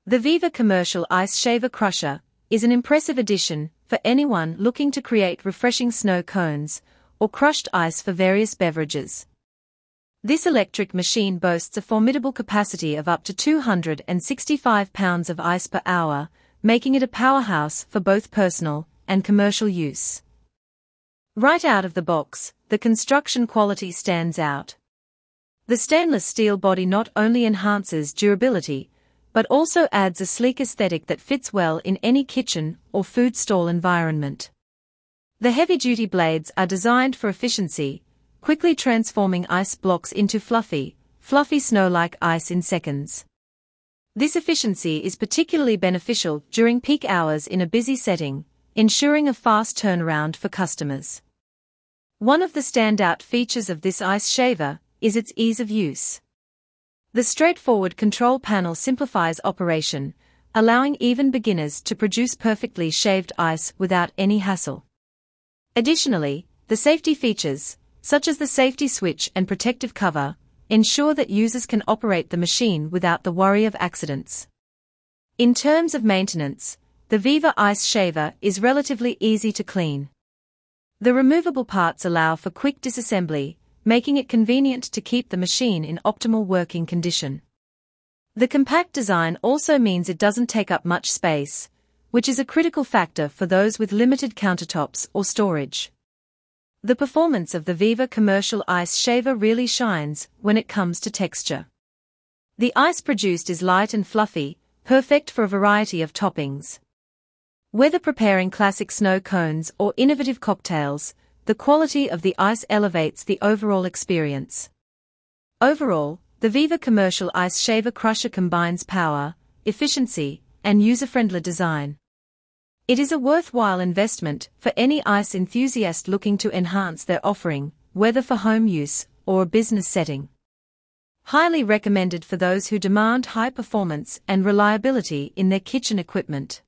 The Viva Commercial Ice Shaver Crusher is an impressive addition for anyone looking to create refreshing snow cones or crushed ice for various beverages. This electric machine boasts a formidable capacity of up to 265 pounds of ice per hour, making it a powerhouse for both personal and commercial use. Right out of the box, the construction quality stands out. The stainless steel body not only enhances durability, but also adds a sleek aesthetic that fits well in any kitchen or food stall environment. The heavy-duty blades are designed for efficiency, quickly transforming ice blocks into fluffy snow-like ice in seconds. This efficiency is particularly beneficial during peak hours in a busy setting, ensuring a fast turnaround for customers. One of the standout features of this ice shaver is its ease of use. The straightforward control panel simplifies operation, allowing even beginners to produce perfectly shaved ice without any hassle. Additionally, the safety features, such as the safety switch and protective cover, ensure that users can operate the machine without the worry of accidents. In terms of maintenance, the Viva Ice Shaver is relatively easy to clean. The removable parts allow for quick disassembly, making it convenient to keep the machine in optimal working condition. The compact design also means it doesn't take up much space, which is a critical factor for those with limited countertops or storage. The performance of the Viva Commercial Ice Shaver really shines when it comes to texture. The ice produced is light and fluffy, perfect for a variety of toppings. Whether preparing classic snow cones or innovative cocktails, the quality of the ice elevates the overall experience. Overall, the Viva Commercial Ice Shaver Crusher combines power, efficiency, and user-friendly design. It is a worthwhile investment for any ice enthusiast looking to enhance their offering, whether for home use or a business setting. Highly recommended for those who demand high performance and reliability in their kitchen equipment.